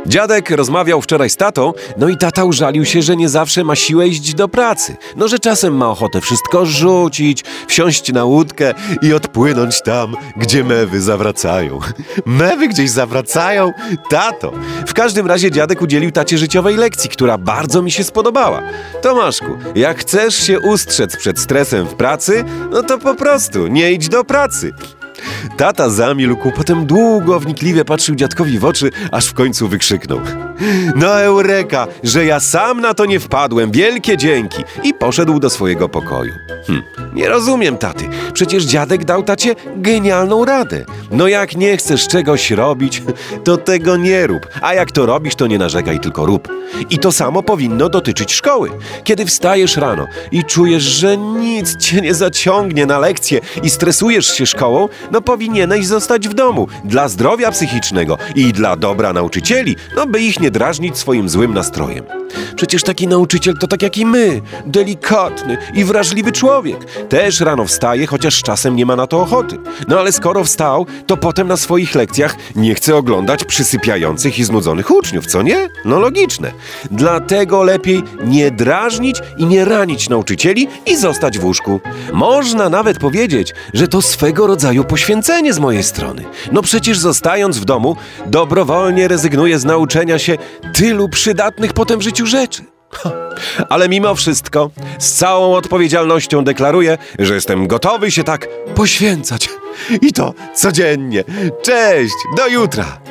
Dziadek rozmawiał wczoraj z tatą, no i tata użalił się, że nie zawsze ma siłę iść do pracy. No, że czasem ma ochotę wszystko rzucić, wsiąść na łódkę i odpłynąć tam, gdzie mewy zawracają. Mewy gdzieś zawracają? Tato! W każdym razie dziadek udzielił tacie życiowej lekcji, która bardzo mi się spodobała. Tomaszku, jak chcesz się ustrzec przed stresem w pracy, no to po prostu nie idź do pracy. Tata zamilkł, potem długo, wnikliwie patrzył dziadkowi w oczy, aż w końcu wykrzyknął: no eureka, że ja sam na to nie wpadłem, wielkie dzięki! I poszedł do swojego pokoju. Nie rozumiem, taty, przecież dziadek dał tacie genialną radę. No jak nie chcesz czegoś robić, to tego nie rób, a jak to robisz, to nie narzekaj, tylko rób. I to samo powinno dotyczyć szkoły. Kiedy wstajesz rano i czujesz, że nic cię nie zaciągnie na lekcje i stresujesz się szkołą, no powinieneś zostać w domu dla zdrowia psychicznego i dla dobra nauczycieli, no by ich nie drażnić swoim złym nastrojem. Przecież taki nauczyciel to tak jak i my, delikatny i wrażliwy człowiek. Też rano wstaje, chociaż czasem nie ma na to ochoty. No ale skoro wstał, to potem na swoich lekcjach nie chce oglądać przysypiających i znudzonych uczniów, co nie? No logiczne. Dlatego lepiej nie drażnić i nie ranić nauczycieli i zostać w łóżku. Można nawet powiedzieć, że to swego rodzaju poświęcenie z mojej strony. No przecież zostając w domu, dobrowolnie rezygnuję z nauczenia się tylu przydatnych potem w życiu rzeczy. Ale mimo wszystko, z całą odpowiedzialnością deklaruję, że jestem gotowy się tak poświęcać. I to codziennie. Cześć, do jutra!